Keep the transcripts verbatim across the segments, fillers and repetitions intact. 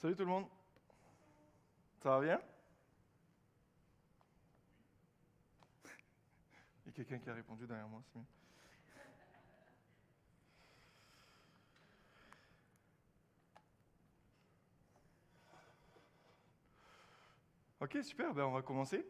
Salut tout le monde, ça va bien? Il y a quelqu'un qui a répondu derrière moi, c'est mieux. Ok, super, ben on va commencer.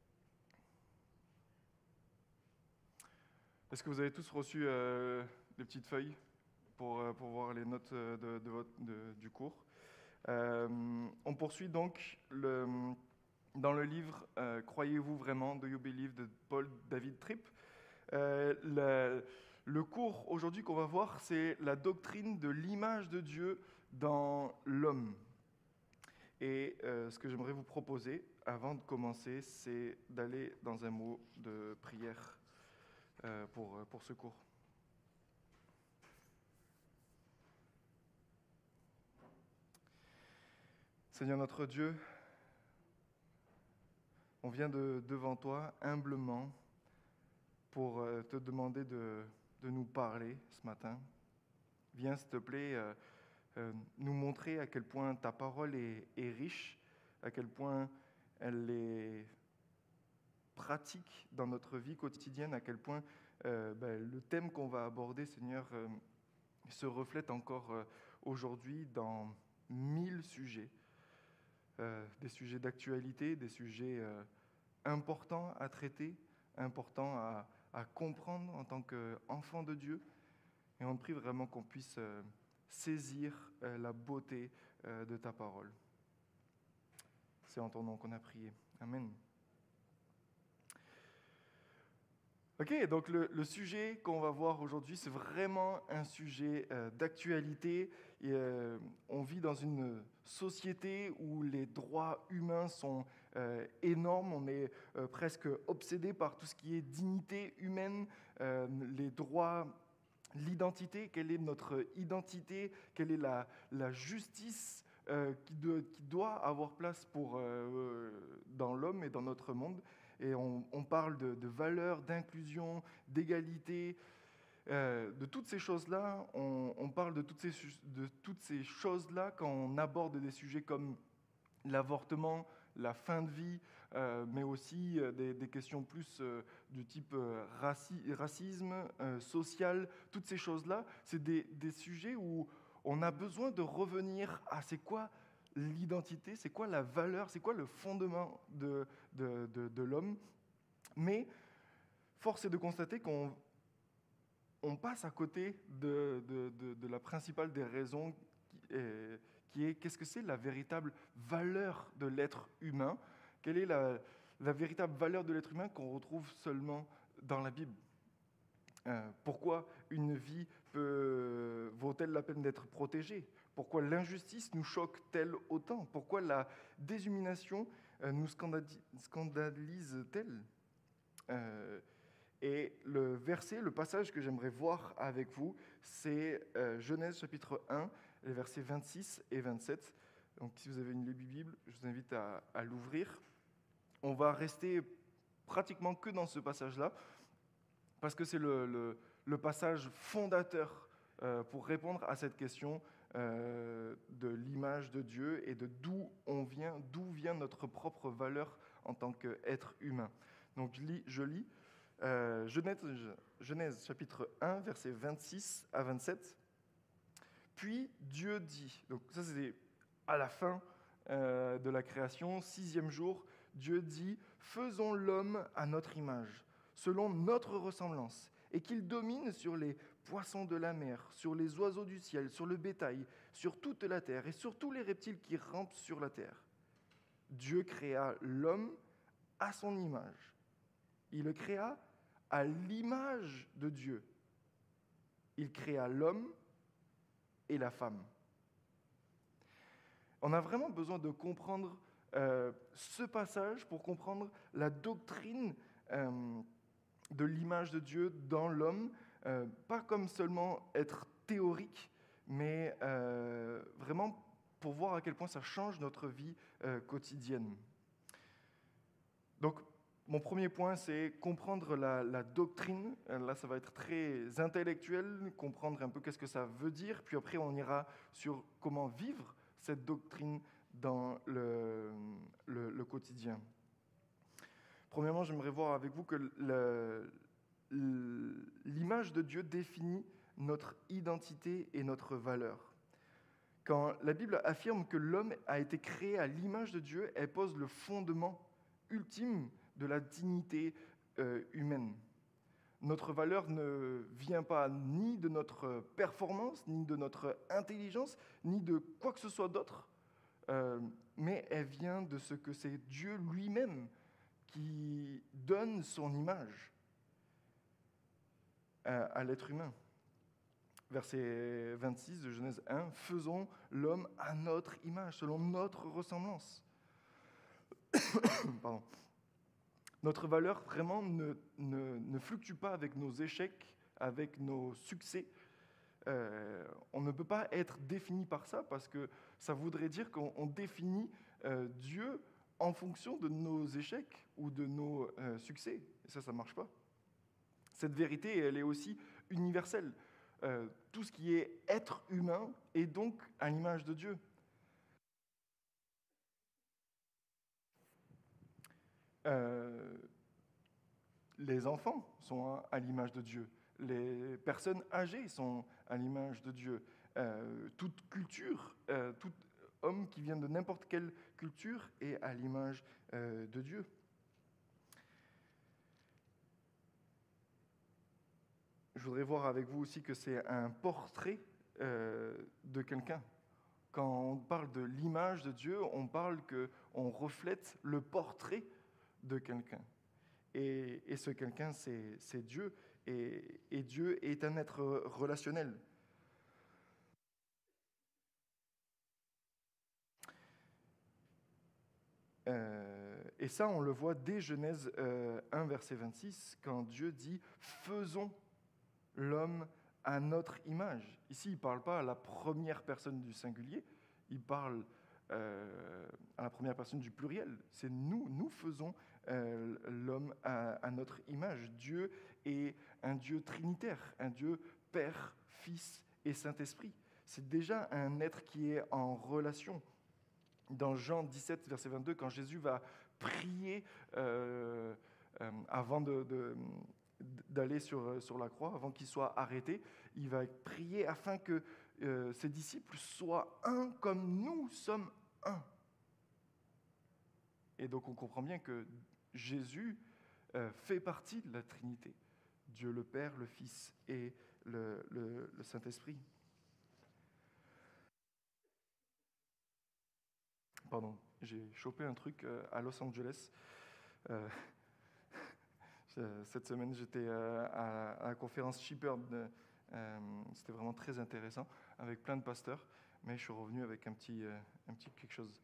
Est-ce que vous avez tous reçu euh, des petites feuilles pour, euh, pour voir les notes euh, de, de votre- de- du cours? Euh, on poursuit donc le, dans le livre euh, Croyez-vous vraiment? Do you believe? De Paul David Tripp. Euh, le, le cours aujourd'hui qu'on va voir, c'est la doctrine de l'image de Dieu dans l'homme. Et euh, ce que j'aimerais vous proposer, avant de commencer, c'est d'aller dans un mot de prière euh, pour, pour ce cours. Seigneur notre Dieu, on vient de, devant toi humblement pour euh, te demander de, de nous parler ce matin. Viens, s'il te plaît, euh, euh, nous montrer à quel point ta parole est, est riche, à quel point elle est pratique dans notre vie quotidienne, à quel point euh, ben, le thème qu'on va aborder, Seigneur, euh, se reflète encore euh, aujourd'hui dans mille sujets, euh, des sujets d'actualité, des sujets euh, importants à traiter, importants à, à comprendre en tant qu'enfant de Dieu. Et on te prie vraiment qu'on puisse euh, saisir euh, la beauté euh, de ta parole. C'est en ton nom qu'on a prié. Amen. Ok, donc le, le sujet qu'on va voir aujourd'hui, c'est vraiment un sujet euh, d'actualité. Et, euh, on vit dans une société où les droits humains sont euh, énormes. On est euh, presque obsédé par tout ce qui est dignité humaine, euh, les droits, l'identité. Quelle est notre identité? Quelle est la, la justice euh, qui, de, qui doit avoir place pour, euh, dans l'homme et dans notre monde? Et on, on parle de, de valeurs, d'inclusion, d'égalité, euh, de toutes ces choses-là. On, on parle de toutes ces, de toutes ces choses-là quand on aborde des sujets comme l'avortement, la fin de vie, euh, mais aussi euh, des, des questions plus euh, du type euh, raci- racisme, euh, social. Toutes ces choses-là, c'est des, des sujets où on a besoin de revenir à c'est quoi l'identité, c'est quoi la valeur, c'est quoi le fondement de, de, de, de l'homme. Mais force est de constater qu'on on passe à côté de, de, de, de la principale des raisons qui est, qui est qu'est-ce que c'est la véritable valeur de l'être humain? Quelle est la, la véritable valeur de l'être humain qu'on retrouve seulement dans la Bible? Euh, pourquoi une vie peut, vaut-elle la peine d'être protégée? Pourquoi l'injustice nous choque-t-elle autant? Pourquoi la déshumanisation euh, nous scandali- scandalise-t-elle? Euh, et le verset, le passage que j'aimerais voir avec vous, c'est euh, Genèse chapitre un, les versets vingt-six et vingt-sept. Donc si vous avez une Bible, je vous invite à, à l'ouvrir. On va rester pratiquement que dans ce passage-là, parce que c'est le, le, le passage fondateur euh, pour répondre à cette question euh, de l'image de Dieu et de d'où on vient, d'où vient notre propre valeur en tant qu'être humain. Donc je lis, je lis euh, Genèse, Genèse chapitre un, versets vingt-six à vingt-sept. Puis Dieu dit, donc ça c'est à la fin euh, de la création, sixième jour, Dieu dit, faisons l'homme à notre image, selon notre ressemblance, et qu'il domine sur les poissons de la mer, sur les oiseaux du ciel, sur le bétail, sur toute la terre et sur tous les reptiles qui rampent sur la terre. Dieu créa l'homme à son image. Il le créa à l'image de Dieu. Il créa l'homme et la femme. On a vraiment besoin de comprendre euh, ce passage pour comprendre la doctrine euh, de l'image de Dieu dans l'homme, euh, pas comme seulement être théorique, mais euh, vraiment pour voir à quel point ça change notre vie euh, quotidienne. Donc, mon premier point, c'est comprendre la, la doctrine. Là, ça va être très intellectuel, comprendre un peu qu'est-ce que ça veut dire. Puis après, on ira sur comment vivre cette doctrine dans le, le, le quotidien. Premièrement, j'aimerais voir avec vous que le, le, l'image de Dieu définit notre identité et notre valeur. Quand la Bible affirme que l'homme a été créé à l'image de Dieu, elle pose le fondement ultime de la dignité euh, humaine. Notre valeur ne vient pas ni de notre performance, ni de notre intelligence, ni de quoi que ce soit d'autre, euh, mais elle vient de ce que c'est Dieu lui-même qui donne son image à, à l'être humain. Verset vingt-six de Genèse un, « Faisons l'homme à notre image, selon notre ressemblance. » Pardon. Notre valeur vraiment ne, ne, ne fluctue pas avec nos échecs, avec nos succès. Euh, on ne peut pas être défini par ça parce que ça voudrait dire qu'on on définit euh, Dieu en fonction de nos échecs ou de nos euh, succès. Et ça, ça ne marche pas. Cette vérité, elle est aussi universelle. Euh, tout ce qui est être humain est donc à l'image de Dieu. Euh, les enfants sont à l'image de Dieu. Les personnes âgées sont à l'image de Dieu. Euh, toute culture, euh, tout homme qui vient de n'importe quelle culture est à l'image euh, de Dieu. Je voudrais voir avec vous aussi que c'est un portrait euh, de quelqu'un. Quand on parle de l'image de Dieu, on parle qu'on reflète le portrait de quelqu'un. Et, et ce quelqu'un, c'est, c'est Dieu. Et, et Dieu est un être relationnel. Euh, et ça, on le voit dès Genèse euh, un, verset vingt-six, quand Dieu dit « Faisons l'homme à notre image ». Ici, il ne parle pas à la première personne du singulier, il parle euh, à la première personne du pluriel. C'est nous, nous faisons euh, l'homme à, à notre image. Dieu est un Dieu trinitaire, un Dieu Père, Fils et Saint-Esprit. C'est déjà un être qui est en relation. Dans Jean dix-sept, verset vingt-deux, quand Jésus va prier euh, euh, avant de, de, d'aller sur, sur la croix, avant qu'il soit arrêté, il va prier afin que euh, ses disciples soient un comme nous sommes un. Et donc on comprend bien que Jésus euh, fait partie de la Trinité, Dieu le Père, le Fils et le, le, le Saint-Esprit. Pardon, j'ai chopé un truc à Los Angeles. Euh, cette semaine, j'étais à, à la conférence Shepherd. Euh, c'était vraiment très intéressant, avec plein de pasteurs. Mais je suis revenu avec un petit, un petit quelque chose.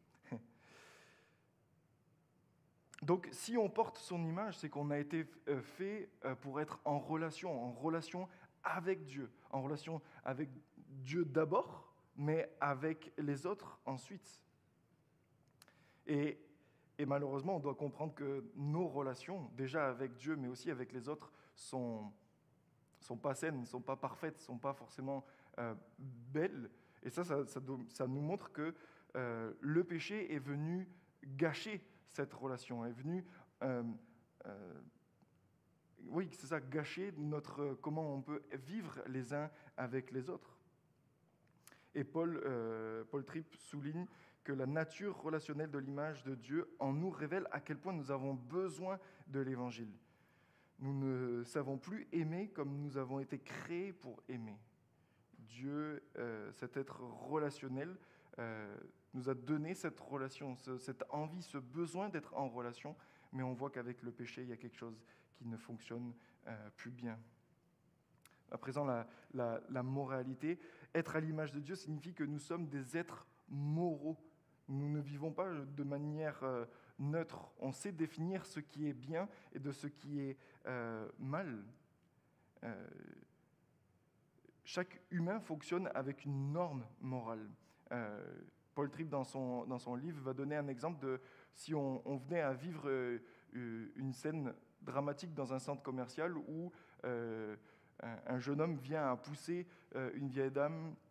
Donc, si on porte son image, c'est qu'on a été fait pour être en relation, en relation avec Dieu, en relation avec Dieu d'abord, mais avec les autres ensuite. Et, et malheureusement, on doit comprendre que nos relations, déjà avec Dieu, mais aussi avec les autres, sont, sont pas saines, ne sont pas parfaites, ne sont pas forcément euh, belles. Et ça, ça, ça, ça nous montre que euh, le péché est venu gâcher cette relation, est venu, euh, euh, oui, c'est ça, gâcher notre, comment on peut vivre les uns avec les autres. Et Paul, euh, Paul Tripp souligne que la nature relationnelle de l'image de Dieu en nous révèle à quel point nous avons besoin de l'Évangile. Nous ne savons plus aimer comme nous avons été créés pour aimer. Dieu, euh, cet être relationnel, euh, nous a donné cette relation, ce, cette envie, ce besoin d'être en relation, mais on voit qu'avec le péché, il y a quelque chose qui ne fonctionne euh, plus bien. À présent, la, la, la moralité. Être à l'image de Dieu signifie que nous sommes des êtres moraux. Nous ne vivons pas de manière euh, neutre. On sait définir ce qui est bien et de ce qui est euh, mal. Euh, chaque humain fonctionne avec une norme morale. Euh, Paul Tripp, dans son, dans son livre, va donner un exemple de si on, on venait à vivre euh, une scène dramatique dans un centre commercial où euh, un, un jeune homme vient à pousser euh, une vieille dame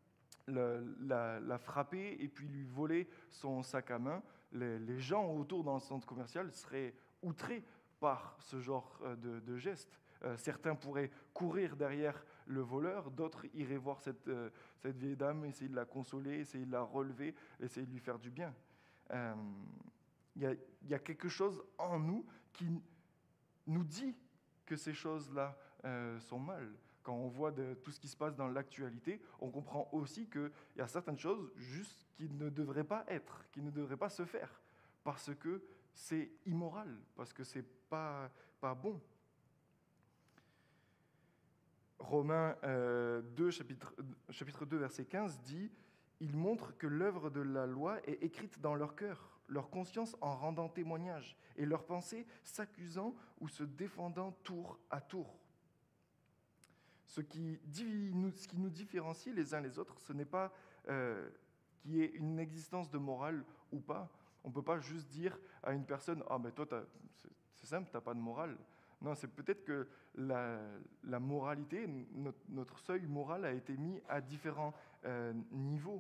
le- la, la frapper et puis lui voler son sac à main, les, les gens autour dans le centre commercial seraient outrés par ce genre euh, de, de geste. Euh, certains pourraient courir derrière le voleur, d'autres iraient voir cette, euh, cette vieille dame, essayer de la consoler, essayer de la relever, essayer de lui faire du bien. Euh, Il y a, il y a quelque chose en nous qui nous dit que ces choses-là euh, sont mal. Quand on voit de, tout ce qui se passe dans l'actualité, on comprend aussi qu'il y a certaines choses juste qui ne devraient pas être, qui ne devraient pas se faire, parce que c'est immoral, parce que c'est pas, pas bon. Romains euh, deux, chapitre, chapitre deux, verset quinze dit « Il montre que l'œuvre de la loi est écrite dans leur cœur, leur conscience en rendant témoignage, et leurs pensées s'accusant ou se défendant tour à tour. » Ce qui, nous, ce qui nous différencie les uns les autres, ce n'est pas euh, qu'il y ait une existence de morale ou pas. On ne peut pas juste dire à une personne « Ah, mais toi, c'est, c'est simple, tu n'as pas de morale. » Non, c'est peut-être que la, la moralité, notre, notre seuil moral a été mis à différents euh, niveaux.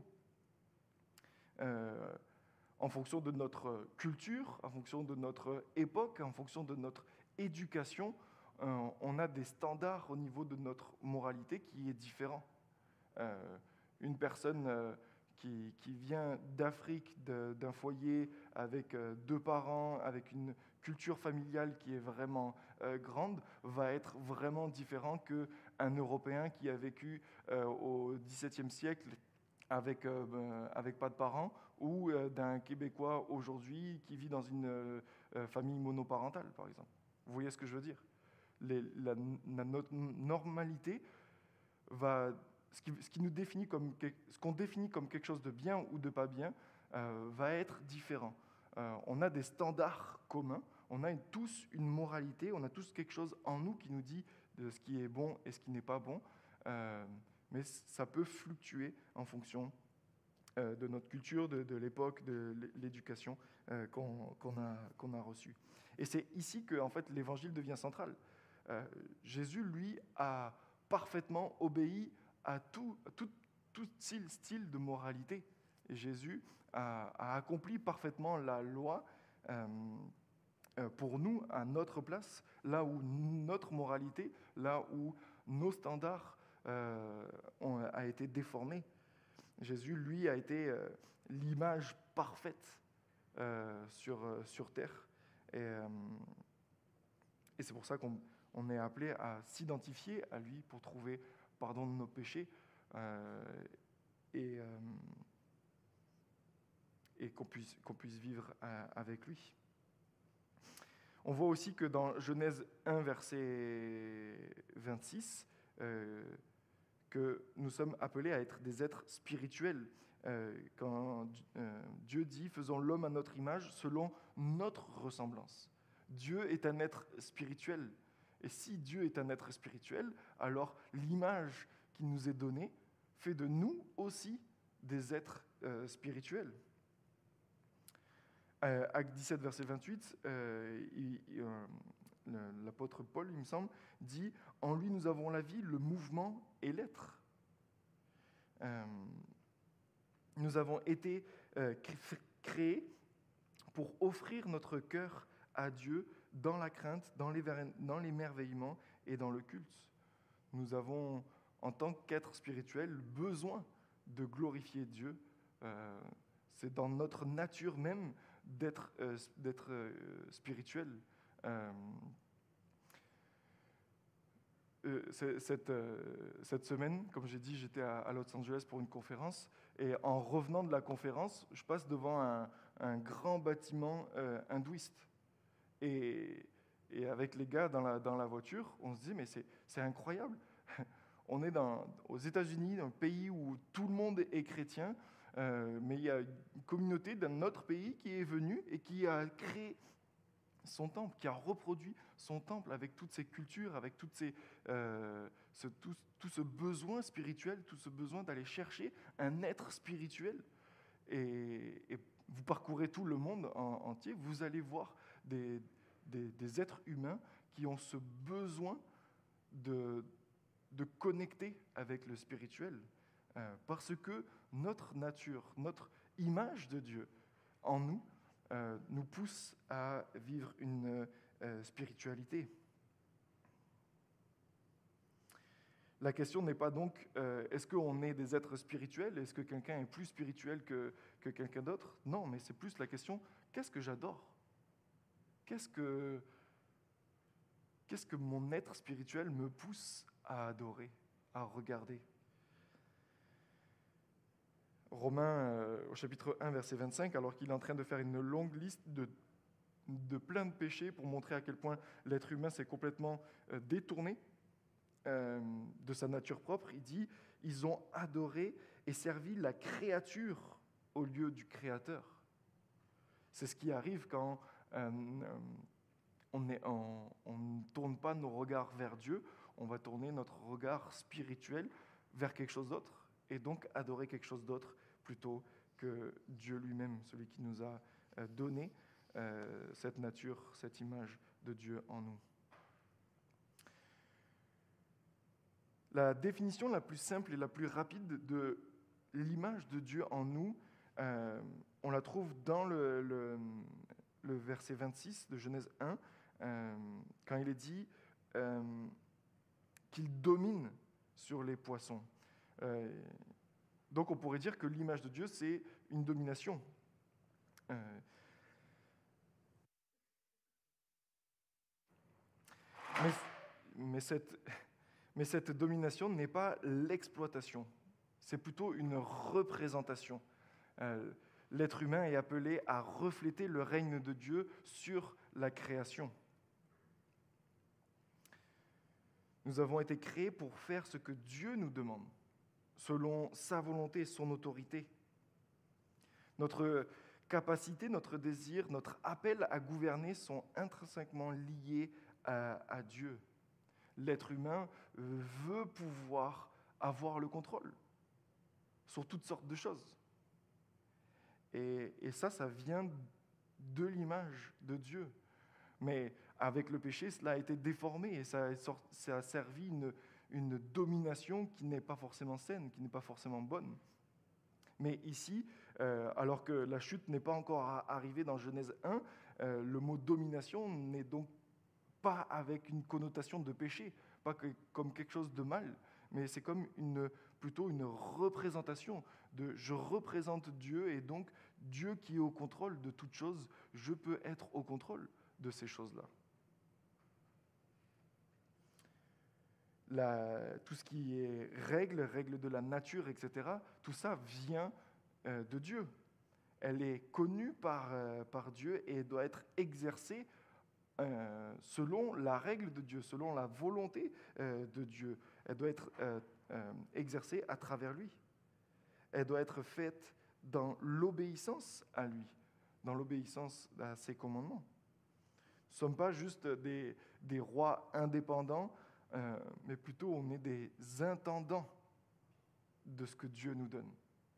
Euh, en fonction de notre culture, en fonction de notre époque, en fonction de notre éducation, euh, on a des standards au niveau de notre moralité qui est différent. Euh, une personne euh, qui, qui vient d'Afrique, de, d'un foyer avec euh, deux parents, avec une culture familiale qui est vraiment euh, grande, va être vraiment différent qu'un Européen qui a vécu euh, au dix-septième siècle avec, euh, ben, avec pas de parents, ou euh, d'un Québécois aujourd'hui qui vit dans une euh, famille monoparentale, par exemple. Vous voyez ce que je veux dire? Les, la, la, notre normalité va... Ce qui, ce qui nous définit comme, ce qu'on définit comme quelque chose de bien ou de pas bien euh, va être différent. Euh, on a des standards communs, on a une, tous une moralité, on a tous quelque chose en nous qui nous dit de ce qui est bon et ce qui n'est pas bon, euh, mais ça peut fluctuer en fonction euh, de notre culture, de, de l'époque, de l'éducation euh, qu'on, qu'on a, qu'on a reçue. Et c'est ici que en fait, l'évangile devient central. Euh, Jésus, lui, a parfaitement obéi à tout, à tout, tout style, style de moralité. Et Jésus a, a accompli parfaitement la loi euh, euh, pour nous, à notre place, là où notre moralité, là où nos standards euh, ont a été déformés. Jésus, lui, a été euh, l'image parfaite euh, sur, euh, sur terre. Et, euh, et c'est pour ça qu'on on est appelé à s'identifier à lui pour trouver pardon de nos péchés euh, et, euh, et qu'on puisse, qu'on puisse vivre euh, avec lui. On voit aussi que dans Genèse un, verset vingt-six, euh, que nous sommes appelés à être des êtres spirituels. Euh, quand euh, Dieu dit « Faisons l'homme à notre image, selon notre ressemblance ». Dieu est un être spirituel. Et si Dieu est un être spirituel, alors l'image qui nous est donnée fait de nous aussi des êtres euh, spirituels. Euh, Acte dix-sept, verset vingt-huit, euh, il, il, euh, l'apôtre Paul, il me semble, dit « En lui nous avons la vie, le mouvement et l'être euh, ». Nous avons été euh, créés pour offrir notre cœur à Dieu dans la crainte, dans, les, dans l'émerveillement et dans le culte. Nous avons, en tant qu'êtres spirituels, besoin de glorifier Dieu. Euh, c'est dans notre nature même d'être, euh, d'être euh, spirituel. Euh, euh, cette, euh, cette semaine, comme j'ai dit, j'étais à, à Los Angeles pour une conférence, et en revenant de la conférence, je passe devant un, un grand bâtiment euh, hindouiste. Et, et avec les gars dans la, dans la voiture, on se dit, mais c'est, c'est incroyable. On est dans, aux États-Unis, dans un pays où tout le monde est chrétien, euh, mais il y a une communauté d'un autre pays qui est venue et qui a créé son temple, qui a reproduit son temple avec toutes ses cultures, avec toutes ces, euh, ce, tout, tout ce besoin spirituel, tout ce besoin d'aller chercher un être spirituel. Et, et vous parcourez tout le monde en, entier, vous allez voir des, des, des êtres humains qui ont ce besoin de, de connecter avec le spirituel. euh, parce que notre nature, notre image de Dieu en nous, euh, nous pousse à vivre une euh, spiritualité. La question n'est pas donc, euh, est-ce qu'on est des êtres spirituels? Est-ce que quelqu'un est plus spirituel que, que quelqu'un d'autre? Non, mais c'est plus la question, qu'est-ce que j'adore? Qu'est-ce que, qu'est-ce que mon être spirituel me pousse à adorer, à regarder? Romains, euh, au chapitre un, verset vingt-cinq, alors qu'il est en train de faire une longue liste de, de plein de péchés pour montrer à quel point l'être humain s'est complètement euh, détourné euh, de sa nature propre, il dit « Ils ont adoré et servi la créature au lieu du Créateur ». C'est ce qui arrive quand euh, on ne on, on tourne pas nos regards vers Dieu, on va tourner notre regard spirituel vers quelque chose d'autre, et donc adorer quelque chose d'autre plutôt que Dieu lui-même, celui qui nous a donné euh, cette nature, cette image de Dieu en nous. La définition la plus simple et la plus rapide de l'image de Dieu en nous, euh, on la trouve dans le, le, le verset vingt-six de Genèse un, euh, quand il est dit euh, qu'il domine sur les poissons. Euh, donc on pourrait dire que l'image de Dieu, c'est une domination. Euh, mais, mais, cette, mais cette domination n'est pas l'exploitation, c'est plutôt une représentation. Euh, l'être humain est appelé à refléter le règne de Dieu sur la création. Nous avons été créés pour faire ce que Dieu nous demande, selon sa volonté et son autorité. Notre capacité, notre désir, notre appel à gouverner sont intrinsèquement liés à, à Dieu. L'être humain veut pouvoir avoir le contrôle sur toutes sortes de choses. Et, et ça, ça vient de l'image de Dieu. Mais avec le péché, cela a été déformé et ça a, ça a servi une, une domination qui n'est pas forcément saine, qui n'est pas forcément bonne. Mais ici, euh, alors que la chute n'est pas encore arrivée dans Genèse un, euh, le mot domination n'est donc pas avec une connotation de péché, pas que, comme quelque chose de mal, mais c'est comme une, plutôt une représentation de je représente Dieu et donc Dieu qui est au contrôle de toutes choses, je peux être au contrôle de ces choses-là. La, tout ce qui est règles, règles de la nature, et cetera, tout ça vient euh, de Dieu. Elle est connue par, euh, par Dieu et doit être exercée euh, selon la règle de Dieu, selon la volonté euh, de Dieu. Elle doit être euh, euh, exercée à travers lui. Elle doit être faite dans l'obéissance à lui, dans l'obéissance à ses commandements. Nous ne sommes pas juste des, des rois indépendants, euh, mais plutôt on est des intendants de ce que Dieu nous donne.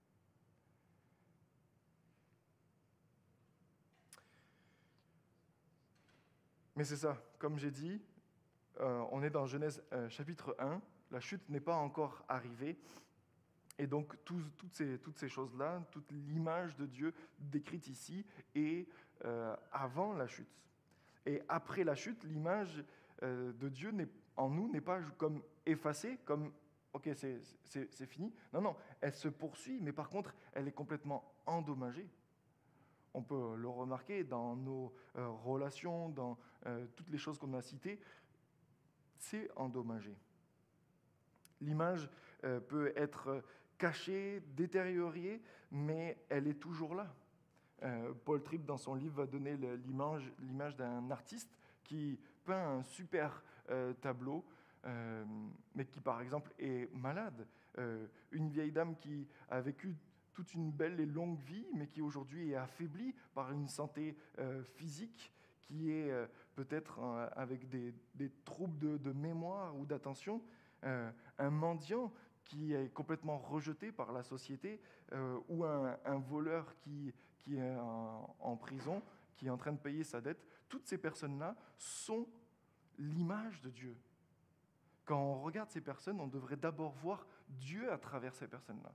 Mais c'est ça, comme j'ai dit, euh, on est dans Genèse euh, chapitre un, la chute n'est pas encore arrivée, et donc tout, toutes ces, toutes ces choses-là, toute l'image de Dieu décrite ici est euh, avant la chute. Et après la chute, l'image euh, de Dieu n'est, en nous n'est pas comme effacée, comme « ok, c'est, c'est, c'est fini ». Non, non, elle se poursuit, mais par contre, elle est complètement endommagée. On peut le remarquer dans nos euh, relations, dans euh, toutes les choses qu'on a citées, c'est endommagé. L'image euh, peut être cachée, détériorée, mais elle est toujours là. Euh, Paul Tripp, dans son livre, va donner l'image, l'image d'un artiste qui peint un super euh, tableau, euh, mais qui, par exemple, est malade. Euh, une vieille dame qui a vécu toute une belle et longue vie, mais qui aujourd'hui est affaiblie par une santé euh, physique, qui est euh, peut-être euh, avec des, des troubles de, de mémoire ou d'attention, euh, un mendiant qui est complètement rejeté par la société, euh, ou un, un voleur qui, qui est en, en prison, qui est en train de payer sa dette. Toutes ces personnes-là sont l'image de Dieu. Quand on regarde ces personnes, on devrait d'abord voir Dieu à travers ces personnes-là.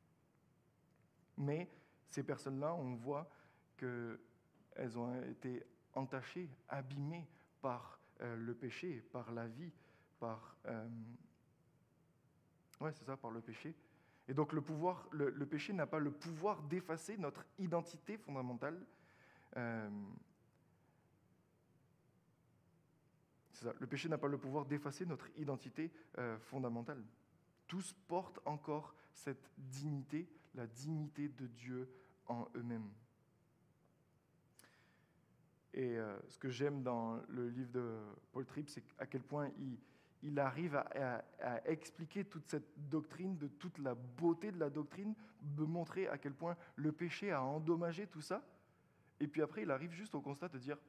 Mais ces personnes-là, on voit qu'elles ont été entachées, abîmées par euh, le péché, par la vie, par... Euh, ouais, c'est ça, par le péché. Et donc le, pouvoir, le, le péché n'a pas le pouvoir d'effacer notre identité fondamentale. Euh, c'est ça, le péché n'a pas le pouvoir d'effacer notre identité euh, fondamentale. Tous portent encore cette dignité, la dignité de Dieu en eux-mêmes. Et euh, ce que j'aime dans le livre de Paul Tripp, c'est à quel point il, il arrive à, à, à expliquer toute cette doctrine, de toute la beauté de la doctrine, de montrer à quel point le péché a endommagé tout ça. Et puis après, il arrive juste au constat de dire,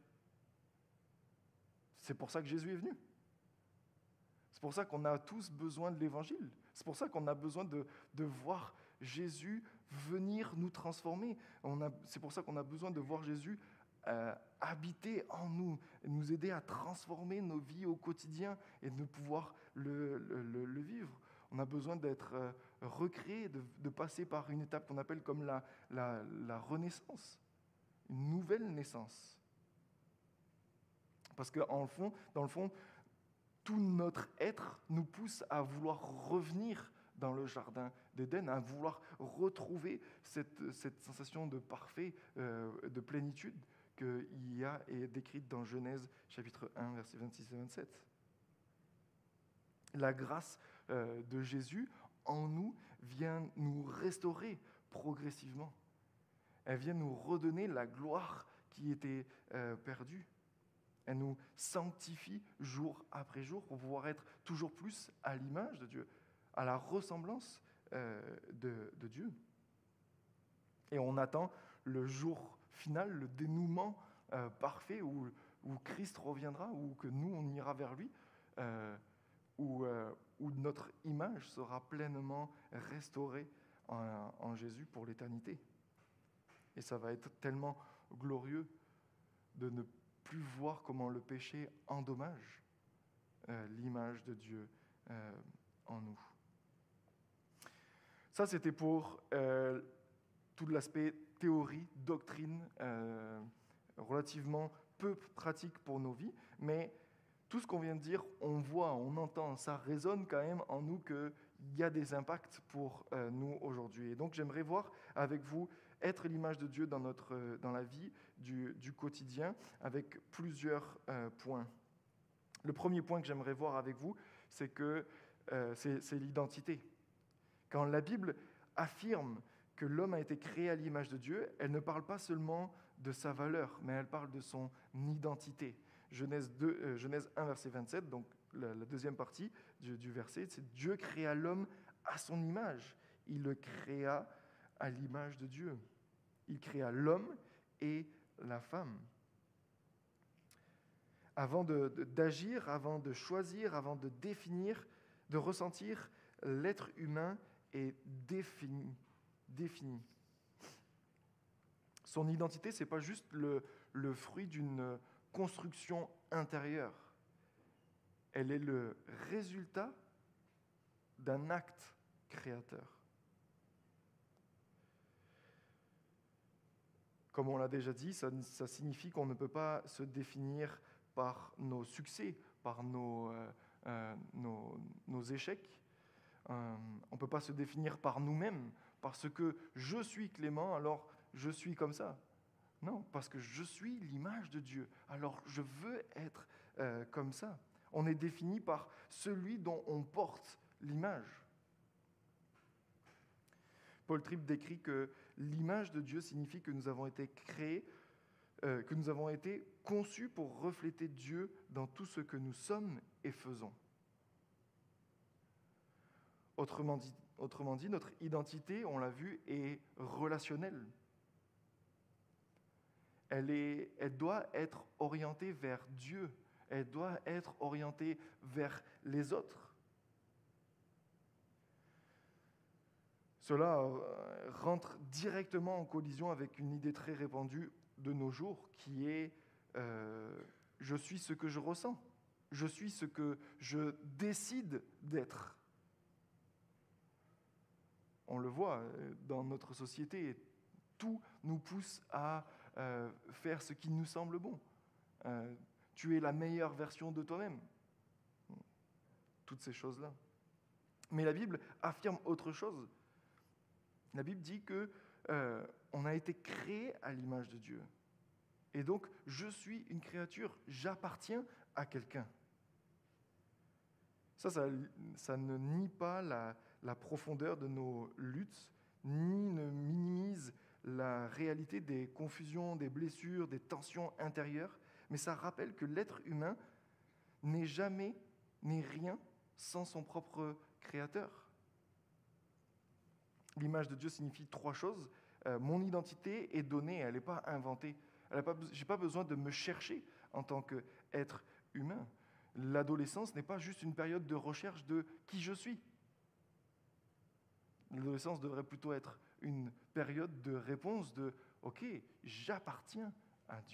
c'est pour ça que Jésus est venu. C'est pour ça qu'on a tous besoin de l'Évangile. C'est pour ça qu'on a besoin de, de voir Jésus venir nous transformer. On a, c'est pour ça qu'on a besoin de voir Jésus euh, habiter en nous, nous aider à transformer nos vies au quotidien et de pouvoir le, le, le vivre. On a besoin d'être euh, recréé, de, de passer par une étape qu'on appelle comme la, la, la renaissance, une nouvelle naissance. Parce que en le fond, dans le fond, tout notre être nous pousse à vouloir revenir dans le jardin d'Éden, à vouloir retrouver cette, cette sensation de parfait, euh, de plénitude qu'il y a et décrite dans Genèse chapitre un, versets vingt-six et vingt-sept. La grâce euh, de Jésus en nous vient nous restaurer progressivement. Elle vient nous redonner la gloire qui était euh, perdue. Elle nous sanctifie jour après jour pour pouvoir être toujours plus à l'image de Dieu, à la ressemblance euh, de, de Dieu. Et on attend le jour final, le dénouement euh, parfait où, où Christ reviendra, où que nous, on ira vers lui, euh, où, euh, où notre image sera pleinement restaurée en, en Jésus pour l'éternité. Et ça va être tellement glorieux de ne plus voir comment le péché endommage euh, l'image de Dieu euh, en nous. Ça, c'était pour euh, tout l'aspect théorie, doctrine, euh, relativement peu pratique pour nos vies, mais tout ce qu'on vient de dire, on voit, on entend, ça résonne quand même en nous qu'il y a des impacts pour euh, nous aujourd'hui. Et donc j'aimerais voir avec vous être l'image de Dieu dans, notre, dans la vie du, du quotidien avec plusieurs euh, points. Le premier point que j'aimerais voir avec vous, c'est que euh, c'est, c'est l'identité. Quand la Bible affirme que l'homme a été créé à l'image de Dieu, elle ne parle pas seulement de sa valeur, mais elle parle de son identité. Genèse, deux, euh, Genèse un, verset vingt-sept, donc la, la deuxième partie du, du verset, c'est « Dieu créa l'homme à son image. Il le créa à l'image de Dieu. Il créa l'homme et la femme. » Avant de, de, d'agir, avant de choisir, avant de définir, de ressentir, l'être humain est défini. défini. Son identité, ce n'est pas juste le, le fruit d'une construction intérieure. Elle est le résultat d'un acte créateur. Comme on l'a déjà dit, ça, ça signifie qu'on ne peut pas se définir par nos succès, par nos, euh, euh, nos, nos échecs. Euh, on ne peut pas se définir par nous-mêmes, parce que je suis Clément, alors je suis comme ça. Non, parce que je suis l'image de Dieu, alors je veux être euh, comme ça. On est défini par celui dont on porte l'image. Paul Tripp décrit que l'image de Dieu signifie que nous avons été créés, euh, que nous avons été conçus pour refléter Dieu dans tout ce que nous sommes et faisons. Autrement dit, autrement dit, notre identité, on l'a vu, est relationnelle. Elle, est, elle doit être orientée vers Dieu. Elle doit être orientée vers les autres. Cela rentre directement en collision avec une idée très répandue de nos jours qui est euh, « je suis ce que je ressens ». Je suis ce que je décide d'être. On le voit dans notre société, tout nous pousse à euh, faire ce qui nous semble bon. Euh, tu es la meilleure version de toi-même. Toutes ces choses-là. Mais la Bible affirme autre chose. La Bible dit que euh, on a été créé à l'image de Dieu. Et donc, je suis une créature, j'appartiens à quelqu'un. Ça, ça, ça ne nie pas la, la profondeur de nos luttes, ni ne minimise la réalité des confusions, des blessures, des tensions intérieures, mais ça rappelle que l'être humain n'est jamais, n'est rien sans son propre créateur. L'image de Dieu signifie trois choses. Euh, mon identité est donnée, elle n'est pas inventée. Je n'ai pas besoin de me chercher en tant qu'être humain. L'adolescence n'est pas juste une période de recherche de qui je suis. L'adolescence devrait plutôt être une période de réponse de « Ok, j'appartiens à Dieu ».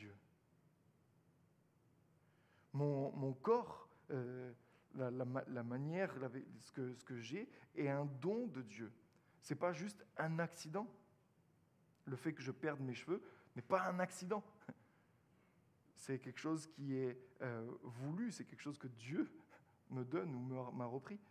Mon, mon corps, euh, la, la, la manière, la, ce que, ce que j'ai, est un don de Dieu. Ce n'est pas juste un accident. Le fait que je perde mes cheveux n'est pas un accident. C'est quelque chose qui est euh, voulu, c'est quelque chose que Dieu me donne ou me, m'a repris.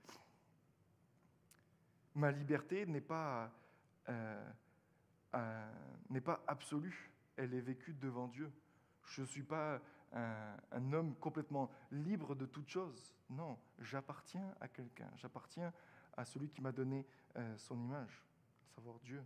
Ma liberté n'est pas, euh, euh, n'est pas absolue, elle est vécue devant Dieu. Je ne suis pas un, un homme complètement libre de toute chose. Non, j'appartiens à quelqu'un, j'appartiens à celui qui m'a donné euh, son image, à savoir Dieu.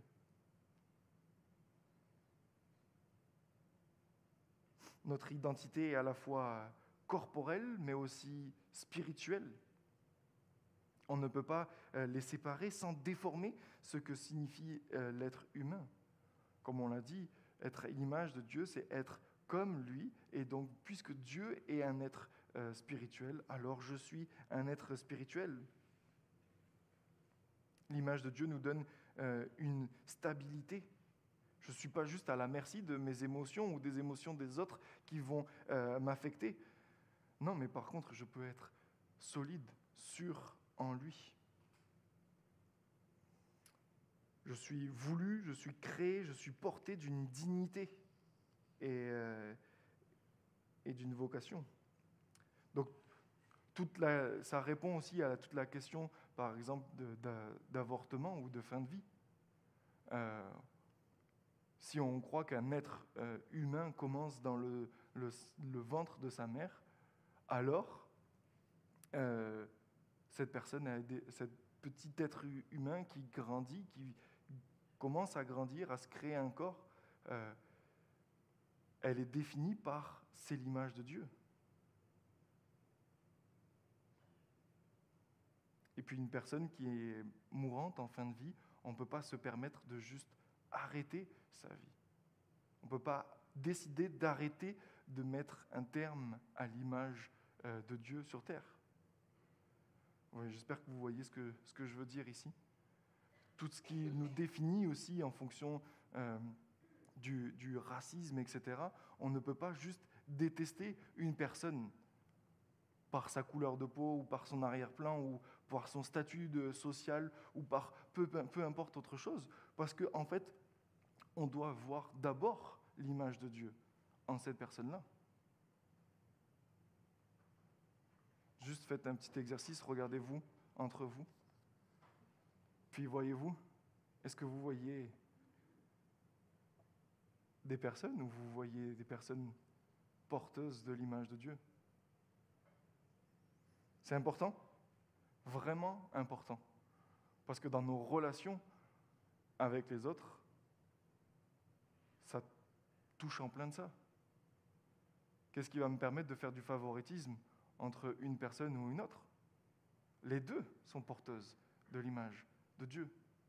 Notre identité est à la fois corporelle, mais aussi spirituelle. On ne peut pas les séparer sans déformer ce que signifie l'être humain. Comme on l'a dit, être à l'image de Dieu, c'est être comme lui. Et donc, puisque Dieu est un être spirituel, alors je suis un être spirituel. L'image de Dieu nous donne une stabilité. Je ne suis pas juste à la merci de mes émotions ou des émotions des autres qui vont euh, m'affecter. Non, mais par contre, je peux être solide, sûr en lui. Je suis voulu, je suis créé, je suis porté d'une dignité et, euh, et d'une vocation. Donc, toute la, ça répond aussi à toute la question, par exemple, de, de, d'avortement ou de fin de vie. Euh, Si on croit qu'un être euh, humain commence dans le, le, le ventre de sa mère, alors euh, cette personne, a des, cette petit être humain qui grandit, qui commence à grandir, à se créer un corps, euh, elle est définie par c'est l'image de Dieu. Et puis une personne qui est mourante en fin de vie, on ne peut pas se permettre de juste arrêter sa vie. On ne peut pas décider d'arrêter de mettre un terme à l'image euh, de Dieu sur terre. Ouais, j'espère que vous voyez ce que, ce que je veux dire ici. Tout ce qui nous définit aussi en fonction euh, du, du racisme, et cetera, on ne peut pas juste détester une personne par sa couleur de peau ou par son arrière-plan ou par son statut de social ou par peu, peu importe autre chose. Parce qu'en en fait, on doit voir d'abord l'image de Dieu en cette personne-là. Juste faites un petit exercice, regardez-vous entre vous. Puis voyez-vous, est-ce que vous voyez des personnes ou vous voyez des personnes porteuses de l'image de Dieu? C'est important, vraiment important. Parce que dans nos relations avec les autres, ça touche en plein de ça. Qu'est-ce qui va me permettre de faire du favoritisme entre une personne ou une autre? Les deux sont porteuses de l'image de Dieu.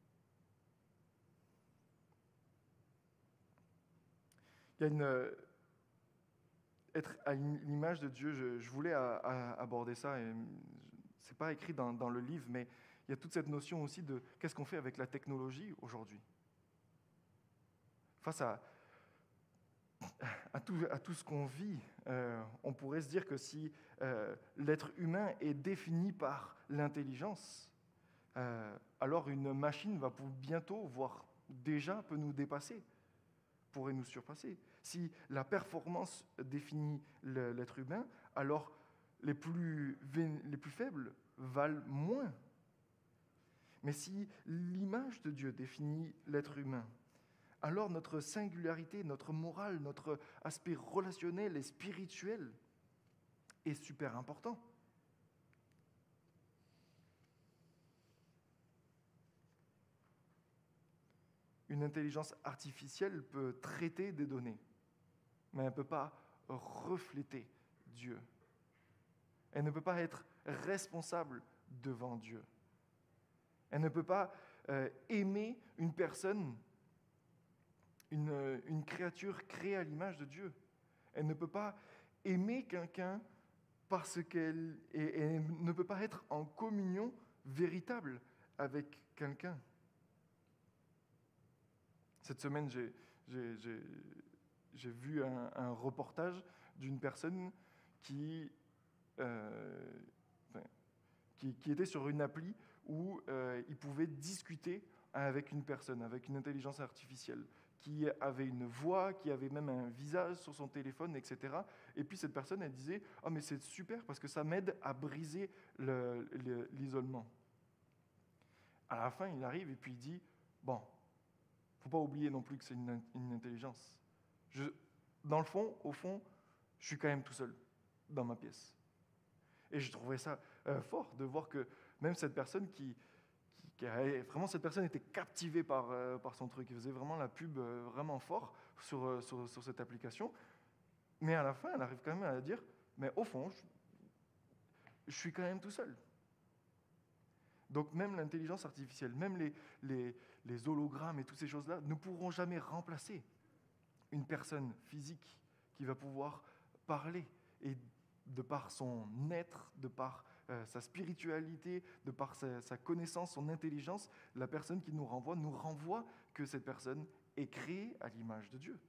Il y a une... Être à l'image de Dieu, je, je voulais à, à aborder ça, et ce n'est pas écrit dans, dans le livre, mais il y a toute cette notion aussi de qu'est-ce qu'on fait avec la technologie aujourd'hui. Face à, à, tout, à tout ce qu'on vit, Euh, on pourrait se dire que si euh, l'être humain est défini par l'intelligence, euh, alors une machine va pour bientôt, voire déjà, peut nous dépasser, pourrait nous surpasser. Si la performance définit le- l'être humain, alors les plus, vé- les plus faibles valent moins. Mais si l'image de Dieu définit l'être humain, alors notre singularité, notre morale, notre aspect relationnel et spirituel est super important. Une intelligence artificielle peut traiter des données, mais elle ne peut pas refléter Dieu. Elle ne peut pas être responsable devant Dieu. Elle ne peut pas euh, aimer une personne, une, une créature créée à l'image de Dieu. Elle ne peut pas aimer quelqu'un parce qu'elle et, et elle ne peut pas être en communion véritable avec quelqu'un. Cette semaine, j'ai, j'ai, j'ai, j'ai vu un, un reportage d'une personne qui, euh, enfin, qui, qui était sur une appli où euh, il pouvait discuter avec une personne, avec une intelligence artificielle, qui avait une voix, qui avait même un visage sur son téléphone, et cetera. Et puis cette personne, elle disait « Oh, mais c'est super parce que ça m'aide à briser le, le, l'isolement. » À la fin, il arrive et puis il dit « Bon, il ne faut pas oublier non plus que c'est une, une intelligence. Je, dans le fond, au fond, je suis quand même tout seul dans ma pièce. » Et je trouvais ça euh, fort de voir que même cette personne qui, qui, qui a, vraiment cette personne était captivée par, euh, par son truc, il faisait vraiment la pub euh, vraiment fort sur, euh, sur, sur cette application. Mais à la fin, elle arrive quand même à dire, mais au fond, je, je suis quand même tout seul. Donc même l'intelligence artificielle, même les, les, les hologrammes et toutes ces choses-là ne pourront jamais remplacer une personne physique qui va pouvoir parler et de par son être, de par euh, sa spiritualité, de par sa, sa connaissance, son intelligence, la personne qui nous renvoie nous renvoie que cette personne est créée à l'image de Dieu.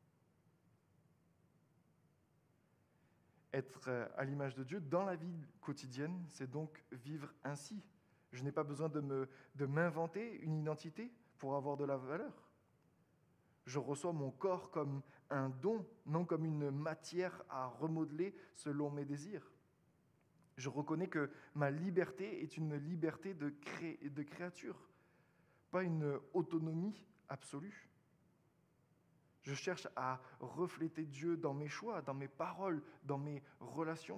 Être à l'image de Dieu dans la vie quotidienne, c'est donc vivre ainsi. Je n'ai pas besoin de, me, de m'inventer une identité pour avoir de la valeur. Je reçois mon corps comme un don, non comme une matière à remodeler selon mes désirs. Je reconnais que ma liberté est une liberté de, cré... de créature, pas une autonomie absolue. Je cherche à refléter Dieu dans mes choix, dans mes paroles, dans mes relations.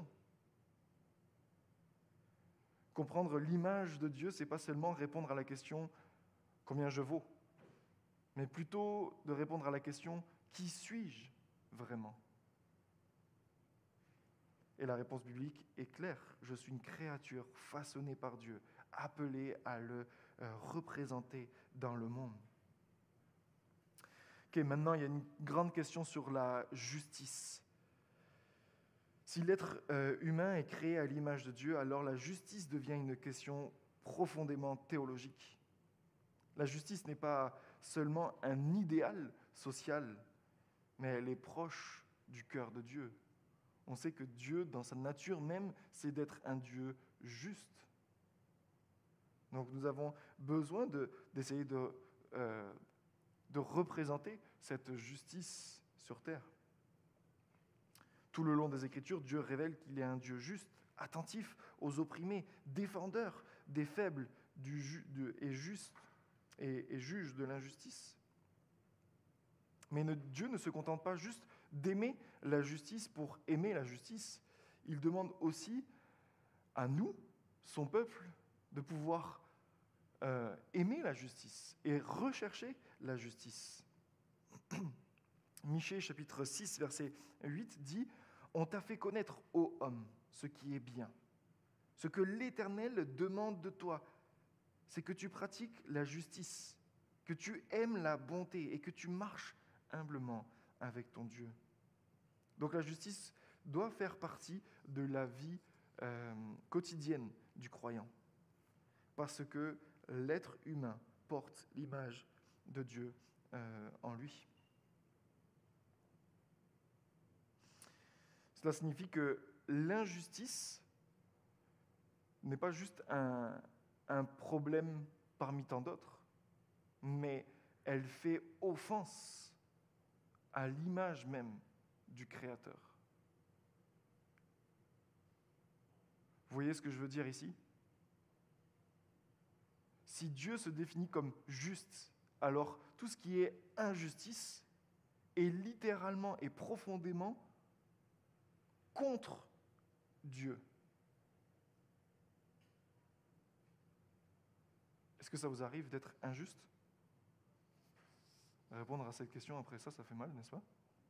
Comprendre l'image de Dieu, ce n'est pas seulement répondre à la question « combien je vaux ?», mais plutôt de répondre à la question « qui suis-je vraiment ?» Et la réponse biblique est claire. Je suis une créature façonnée par Dieu, appelée à le euh, représenter dans le monde. Ok, maintenant, il y a une grande question sur la justice. Si l'être euh, humain est créé à l'image de Dieu, alors la justice devient une question profondément théologique. La justice n'est pas seulement un idéal social, mais elle est proche du cœur de Dieu. On sait que Dieu, dans sa nature même, c'est d'être un Dieu juste. Donc nous avons besoin de, d'essayer de, euh, de représenter cette justice sur terre. Tout le long des Écritures, Dieu révèle qu'il est un Dieu juste, attentif aux opprimés, défendeur des faibles du ju- de, et juste et, et juge de l'injustice. Mais ne, Dieu ne se contente pas juste d'aimer la justice pour aimer la justice. Il demande aussi à nous, son peuple, de pouvoir euh, aimer la justice et rechercher la justice. Michée, chapitre six, verset huit, dit « On t'a fait connaître, ô homme, ce qui est bien. Ce que l'Éternel demande de toi, c'est que tu pratiques la justice, que tu aimes la bonté et que tu marches humblement avec ton Dieu. » Donc la justice doit faire partie de la vie euh, quotidienne du croyant, parce que l'être humain porte l'image de Dieu euh, en lui. Cela signifie que l'injustice n'est pas juste un, un problème parmi tant d'autres, mais elle fait offense à l'image même du Créateur. Vous voyez ce que je veux dire ici? Si Dieu se définit comme juste, alors tout ce qui est injustice est littéralement et profondément contre Dieu. Est-ce que ça vous arrive d'être injuste? Répondre à cette question après ça, ça fait mal, n'est-ce pas?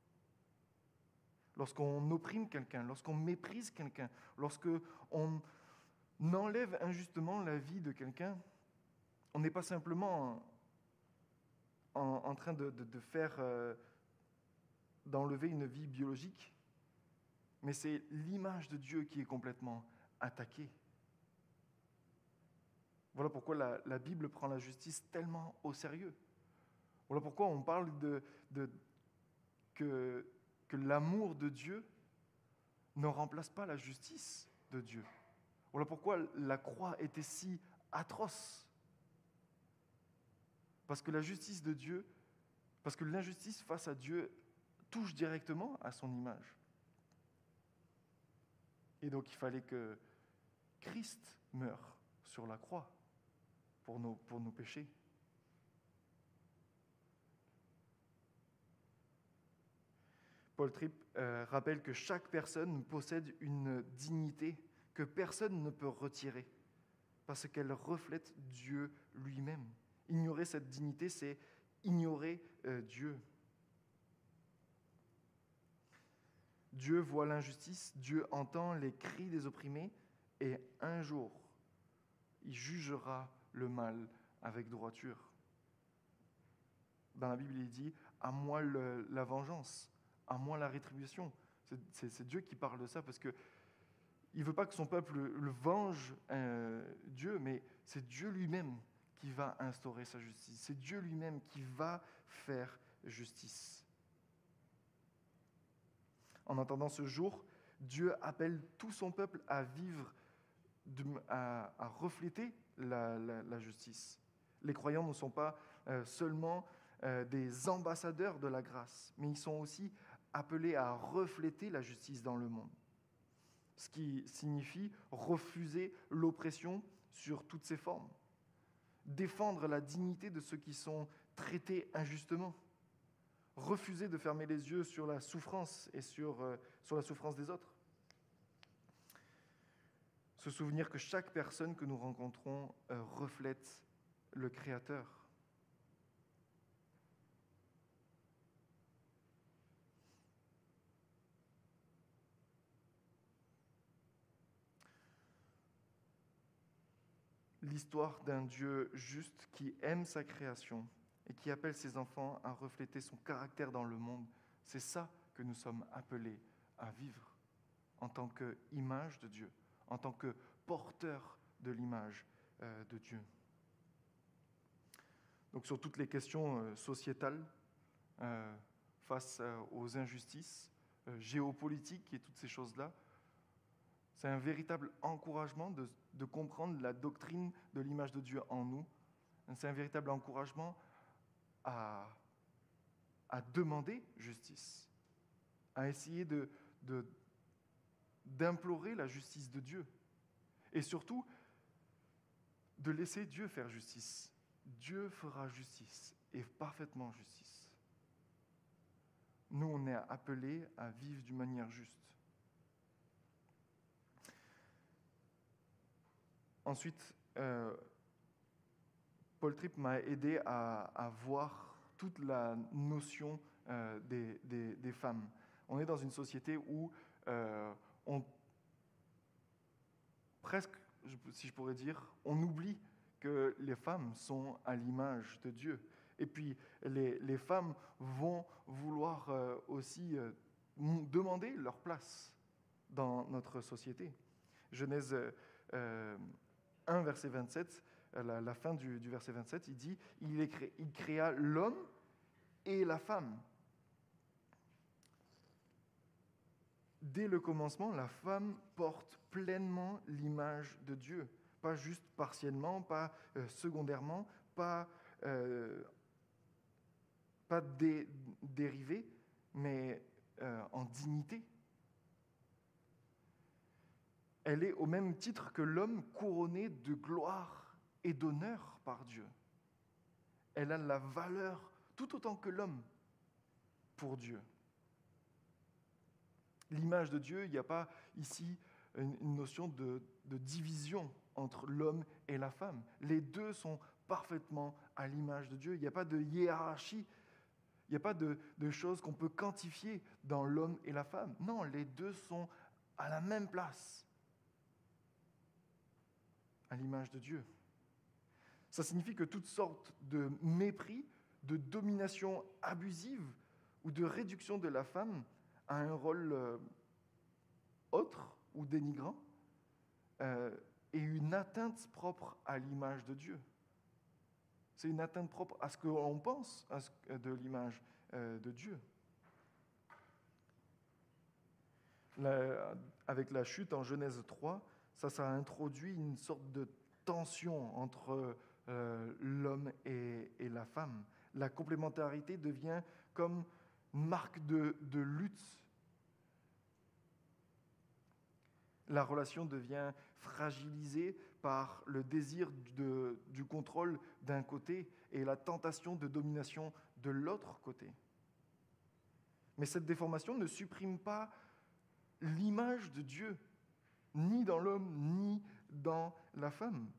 Lorsqu'on opprime quelqu'un, lorsqu'on méprise quelqu'un, lorsqu'on enlève injustement la vie de quelqu'un, on n'est pas simplement en, en, en train de, de, de faire, euh, d'enlever une vie biologique, mais c'est l'image de Dieu qui est complètement attaquée. Voilà pourquoi la, la Bible prend la justice tellement au sérieux. Voilà pourquoi on parle de, de que, que l'amour de Dieu ne remplace pas la justice de Dieu. Voilà pourquoi la croix était si atroce. Parce que la justice de Dieu, parce que l'injustice face à Dieu touche directement à son image. Et donc il fallait que Christ meure sur la croix pour nos, pour nos péchés. Paul Tripp euh, rappelle que chaque personne possède une dignité que personne ne peut retirer parce qu'elle reflète Dieu lui-même. Ignorer cette dignité, c'est ignorer euh, Dieu. Dieu voit l'injustice, Dieu entend les cris des opprimés, et un jour, il jugera le mal avec droiture. Dans la Bible, il dit « à moi le, la vengeance, à moi la rétribution ». C'est, c'est, c'est Dieu qui parle de ça parce que il ne veut pas que son peuple le, le venge euh, Dieu, mais c'est Dieu lui-même qui va instaurer sa justice. C'est Dieu lui-même qui va faire justice. En attendant ce jour, Dieu appelle tout son peuple à vivre, de, à, à refléter la, la, la justice. Les croyants ne sont pas euh, seulement euh, des ambassadeurs de la grâce, mais ils sont aussi appelés à refléter la justice dans le monde. Ce qui signifie refuser l'oppression sur toutes ses formes, défendre la dignité de ceux qui sont traités injustement, refuser de fermer les yeux sur la souffrance et sur, euh, sur la souffrance des autres. Se souvenir que chaque personne que nous rencontrons euh, reflète le Créateur. L'histoire d'un Dieu juste qui aime sa création et qui appelle ses enfants à refléter son caractère dans le monde, c'est ça que nous sommes appelés à vivre en tant qu'image de Dieu, en tant que porteur de l'image euh, de Dieu. Donc sur toutes les questions euh, sociétales, euh, face euh, aux injustices euh, géopolitiques et toutes ces choses-là, c'est un véritable encouragement de, de comprendre la doctrine de l'image de Dieu en nous. C'est un véritable encouragement à, à demander justice, à essayer de, de, d'implorer la justice de Dieu. Et surtout, de laisser Dieu faire justice. Dieu fera justice, et parfaitement justice. Nous, on est appelés à vivre d'une manière juste. Ensuite, euh, Paul Tripp m'a aidé à, à voir toute la notion euh, des, des, des femmes. On est dans une société où euh, on, presque, si je pourrais dire, on oublie que les femmes sont à l'image de Dieu. Et puis, les, les femmes vont vouloir euh, aussi euh, demander leur place dans notre société. Genèse euh, un, verset vingt-sept, la, la fin du, du verset vingt-sept, il dit « il, est créé, il créa l'homme et la femme ». dès le commencement, la femme porte pleinement l'image de Dieu. Pas juste partiellement, pas euh, secondairement, pas, euh, pas dé- dérivé, mais euh, en dignité. Elle est au même titre que l'homme couronné de gloire et d'honneur par Dieu. Elle a la valeur tout autant que l'homme pour Dieu. L'image de Dieu, il n'y a pas ici une, une notion de, de division entre l'homme et la femme. Les deux sont parfaitement à l'image de Dieu. Il n'y a pas de hiérarchie, il n'y a pas de, de choses qu'on peut quantifier dans l'homme et la femme. Non, les deux sont à la même place, à l'image de Dieu. Ça signifie que toute sorte de mépris, de domination abusive ou de réduction de la femme à un rôle euh, autre ou dénigrant euh, est une atteinte propre à l'image de Dieu. C'est une atteinte propre à ce que l'on pense à ce, de l'image euh, de Dieu. La, avec la chute en Genèse trois, ça, ça a introduit une sorte de tension entre euh, l'homme et, et la femme. La complémentarité devient comme une marque de, de lutte. La relation devient fragilisée par le désir de, du contrôle d'un côté et la tentation de domination de l'autre côté. Mais cette déformation ne supprime pas l'image de Dieu, ni dans l'homme, ni dans la femme.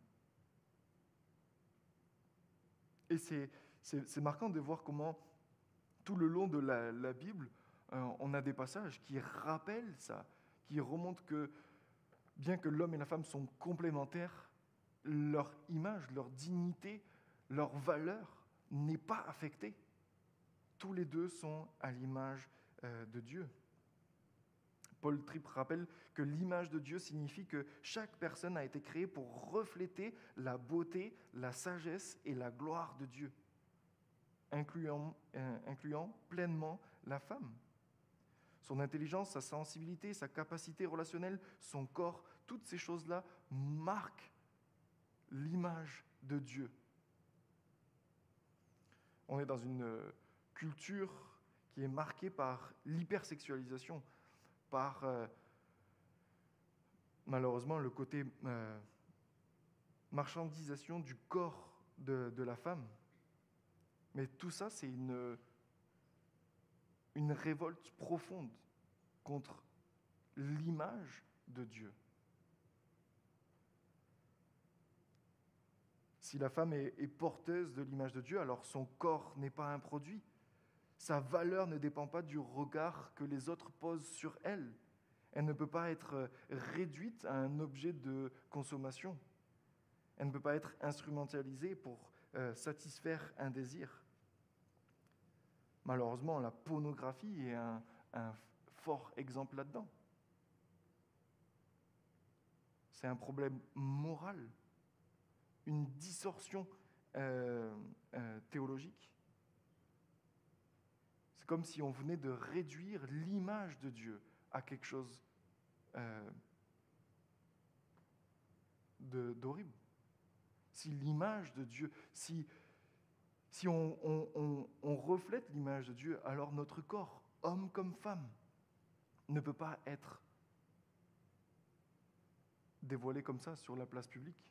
Et c'est, c'est, c'est marquant de voir comment, tout le long de la, la Bible, euh, on a des passages qui rappellent ça, qui remontent que, bien que l'homme et la femme sont complémentaires, leur image, leur dignité, leur valeur n'est pas affectée. Tous les deux sont à l'image euh, de Dieu. Paul Tripp rappelle que l'image de Dieu signifie que chaque personne a été créée pour refléter la beauté, la sagesse et la gloire de Dieu, incluant, euh, incluant pleinement la femme. Son intelligence, sa sensibilité, sa capacité relationnelle, son corps, toutes ces choses-là marquent l'image de Dieu. On est dans une culture qui est marquée par l'hypersexualisation, par euh, malheureusement le côté euh, marchandisation du corps de, de la femme. Mais tout ça, c'est une, une révolte profonde contre l'image de Dieu. Si la femme est, est porteuse de l'image de Dieu, alors son corps n'est pas un produit. Sa valeur ne dépend pas du regard que les autres posent sur elle. Elle ne peut pas être réduite à un objet de consommation. Elle ne peut pas être instrumentalisée pour euh, satisfaire un désir. Malheureusement, la pornographie est un, un fort exemple là-dedans. C'est un problème moral, une distorsion euh, euh, théologique. C'est comme si on venait de réduire l'image de Dieu à quelque chose euh, de, d'horrible. Si l'image de Dieu, si, si on, on, on, on reflète l'image de Dieu, alors notre corps, homme comme femme, ne peut pas être dévoilé comme ça sur la place publique.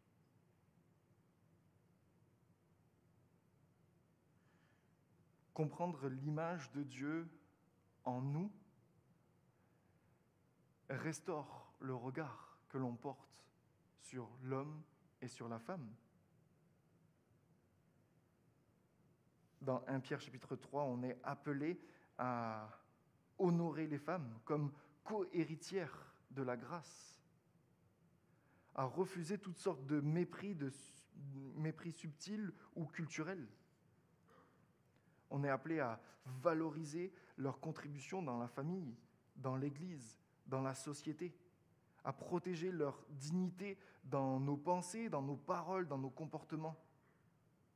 Comprendre l'image de Dieu en nous restaure le regard que l'on porte sur l'homme et sur la femme. Dans premier Pierre chapitre trois, on est appelé à honorer les femmes comme co-héritières de la grâce, à refuser toutes sortes de mépris, de mépris subtils ou culturels. On est appelé à valoriser leur contribution dans la famille, dans l'Église, dans la société, à protéger leur dignité dans nos pensées, dans nos paroles, dans nos comportements.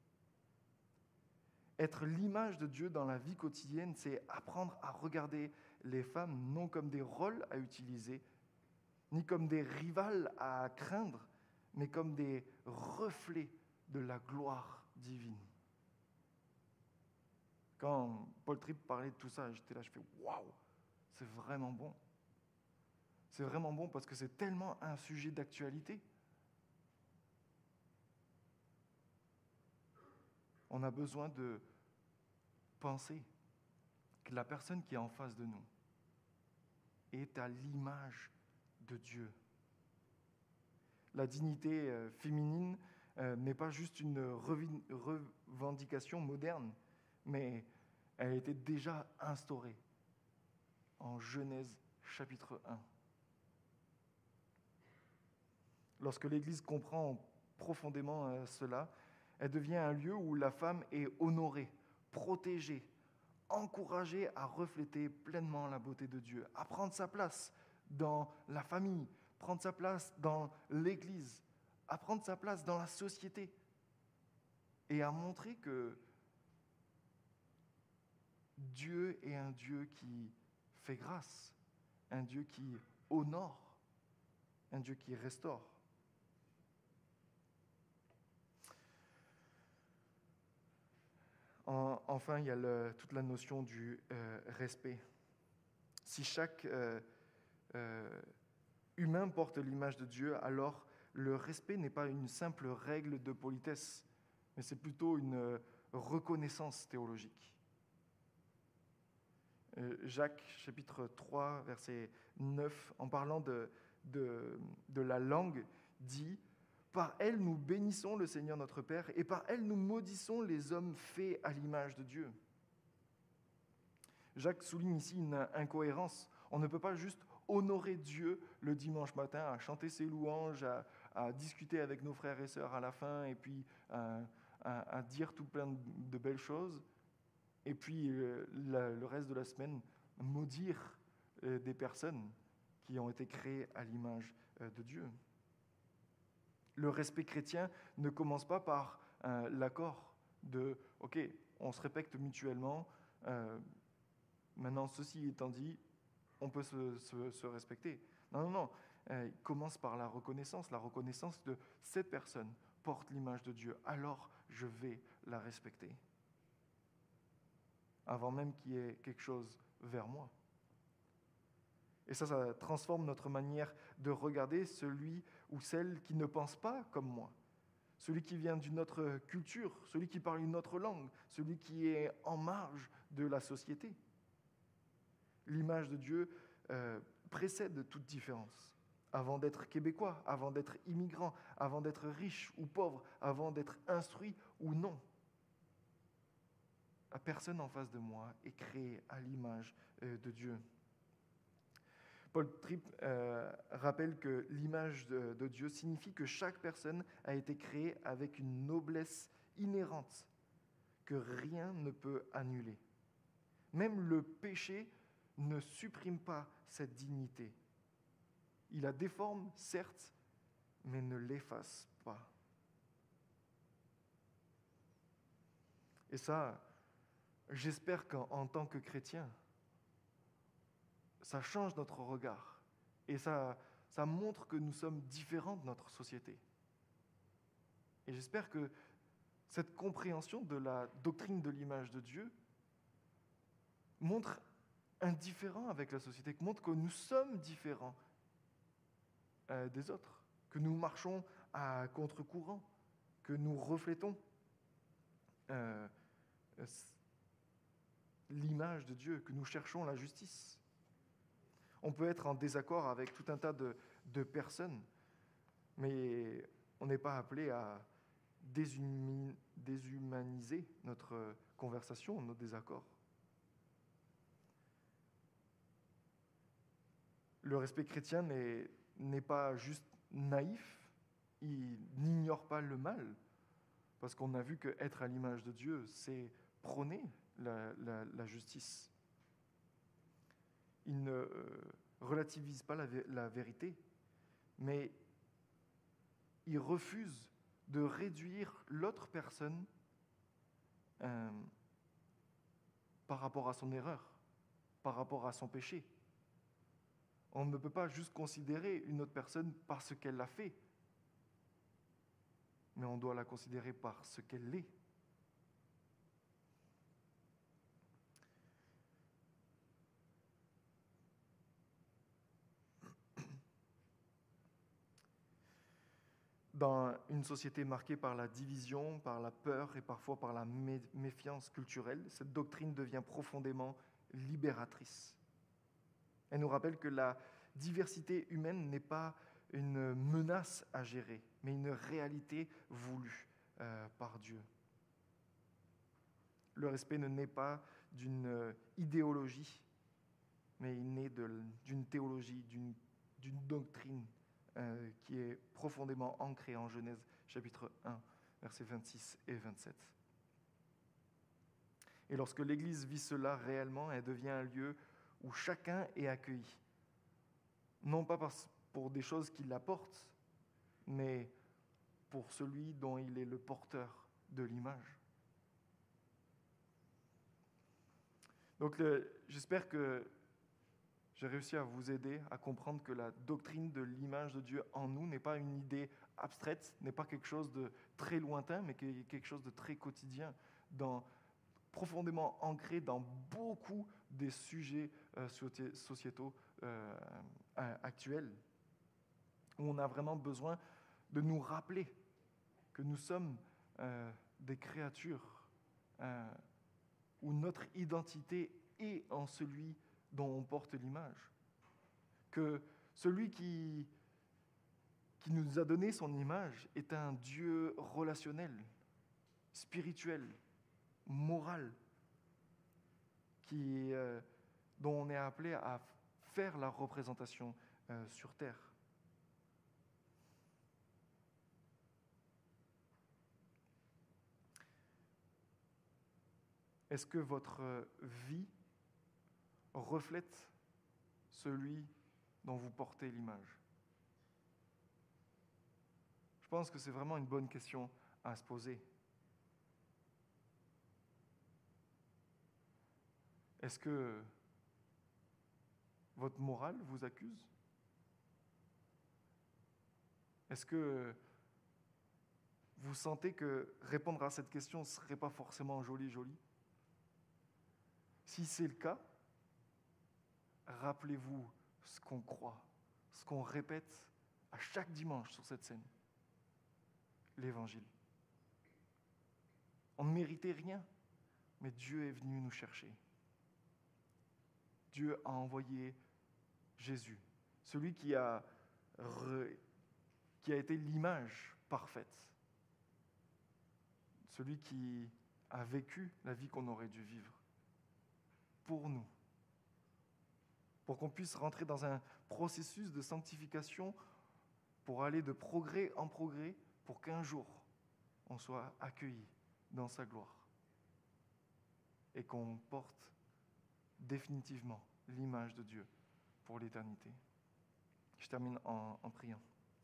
Être l'image de Dieu dans la vie quotidienne, c'est apprendre à regarder les femmes non comme des rôles à utiliser, ni comme des rivales à craindre, mais comme des reflets de la gloire divine. Quand Paul Tripp parlait de tout ça, j'étais là, je fais « Waouh, c'est vraiment bon ». C'est vraiment bon parce que c'est tellement un sujet d'actualité. On a besoin de penser que la personne qui est en face de nous est à l'image de Dieu. La dignité euh, féminine euh, n'est pas juste une revi- revendication moderne, mais elle était déjà instaurée en Genèse chapitre un. Lorsque l'Église comprend profondément euh, cela, elle devient un lieu où la femme est honorée, protégée, encouragée à refléter pleinement la beauté de Dieu, à prendre sa place dans la famille, prendre sa place dans l'Église, à prendre sa place dans la société et à montrer que Dieu est un Dieu qui fait grâce, un Dieu qui honore, un Dieu qui restaure. Enfin, il y a le, toute la notion du euh, respect. Si chaque euh, euh, humain porte l'image de Dieu, alors le respect n'est pas une simple règle de politesse, mais c'est plutôt une euh, reconnaissance théologique. Euh, Jacques, chapitre trois, verset neuf, en parlant de, de, de la langue, dit « Par elle, nous bénissons le Seigneur notre Père, et par elle, nous maudissons les hommes faits à l'image de Dieu. » Jacques souligne ici une incohérence. On ne peut pas juste honorer Dieu le dimanche matin, à chanter ses louanges, à, à discuter avec nos frères et sœurs à la fin, et puis à, à, à dire tout plein de belles choses, et puis euh, la, le reste de la semaine, maudire euh, des personnes qui ont été créées à l'image euh, de Dieu. Le respect chrétien ne commence pas par euh, l'accord de « ok, on se respecte mutuellement, euh, maintenant ceci étant dit, on peut se, se, se respecter ». Non, non, non, euh, il commence par la reconnaissance, la reconnaissance de cette personne porte l'image de Dieu, alors je vais la respecter, avant même qu'il y ait quelque chose vers moi. Et ça, ça transforme notre manière de regarder celui ou celle qui ne pense pas comme moi, celui qui vient d'une autre culture, celui qui parle une autre langue, celui qui est en marge de la société. L'image de Dieu euh, précède toute différence. Avant d'être québécois, avant d'être immigrant, avant d'être riche ou pauvre, avant d'être instruit ou non, la personne en face de moi est créée à l'image euh, de Dieu. Paul Tripp euh, rappelle que l'image de, de Dieu signifie que chaque personne a été créée avec une noblesse inhérente que rien ne peut annuler. Même le péché ne supprime pas cette dignité. Il la déforme, certes, mais ne l'efface pas. Et ça, j'espère qu'en tant que chrétien, ça change notre regard et ça, ça montre que nous sommes différents de notre société. Et j'espère que cette compréhension de la doctrine de l'image de Dieu montre un différent avec la société, montre que nous sommes différents euh, des autres, que nous marchons à contre-courant, que nous reflétons euh, l'image de Dieu, que nous cherchons la justice. On peut être en désaccord avec tout un tas de, de personnes, mais on n'est pas appelé à déshumi- déshumaniser notre conversation, nos désaccords. Le respect chrétien n'est, n'est pas juste naïf, il n'ignore pas le mal, parce qu'on a vu qu'être à l'image de Dieu, c'est prôner la, la, la justice. Il ne euh, relativise pas la, la vérité, mais il refuse de réduire l'autre personne euh, par rapport à son erreur. par rapport à son péché. On ne peut pas juste considérer une autre personne par ce qu'elle a fait, mais on doit la considérer par ce qu'elle est. Dans une société marquée par la division, par la peur et parfois par la mé- méfiance culturelle, cette doctrine devient profondément libératrice. Elle nous rappelle que la diversité humaine n'est pas une menace à gérer, mais une réalité voulue euh, par Dieu. Le respect ne naît pas d'une idéologie, mais il naît de- d'une théologie, d'une, d'une doctrine euh, qui est profondément ancrée en Genèse chapitre un, versets vingt-six et vingt-sept. Et lorsque l'Église vit cela réellement, elle devient un lieu où chacun est accueilli. Non pas pour des choses qu'il apporte, mais pour celui dont il est le porteur de l'image. Donc le, j'espère que j'ai réussi à vous aider à comprendre que la doctrine de l'image de Dieu en nous n'est pas une idée abstraite, n'est pas quelque chose de très lointain, mais quelque chose de très quotidien, dans, profondément ancré dans beaucoup des sujets euh, sociétaux euh, actuels, où on a vraiment besoin de nous rappeler que nous sommes euh, des créatures, euh, où notre identité est en celui dont on porte l'image. Que celui qui, qui nous a donné son image est un Dieu relationnel, spirituel, moral, qui, euh, dont on est appelé à faire la représentation euh, sur terre. Est-ce que votre vie reflète celui dont vous portez l'image? Je pense que c'est vraiment une bonne question à se poser. Est-ce que votre morale vous accuse? Est-ce que vous sentez que répondre à cette question ne serait pas forcément joli, joli? Si c'est le cas, rappelez-vous ce qu'on croit, ce qu'on répète à chaque dimanche sur cette scène. L'Évangile. On ne méritait rien, mais Dieu est venu nous chercher. Dieu a envoyé Jésus, celui qui a, re, qui a été l'image parfaite, celui qui a vécu la vie qu'on aurait dû vivre pour nous, pour qu'on puisse rentrer dans un processus de sanctification, pour aller de progrès en progrès, pour qu'un jour, on soit accueilli dans sa gloire et qu'on porte définitivement l'image de Dieu pour l'éternité. Je termine en, en priant.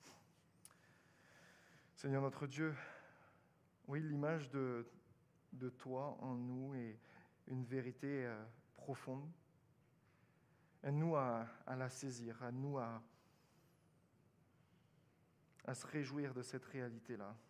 Seigneur notre Dieu, oui, l'image de, de toi en nous est une vérité euh, profonde. Aide-nous à, à la saisir, à nous à, à se réjouir de cette réalité-là.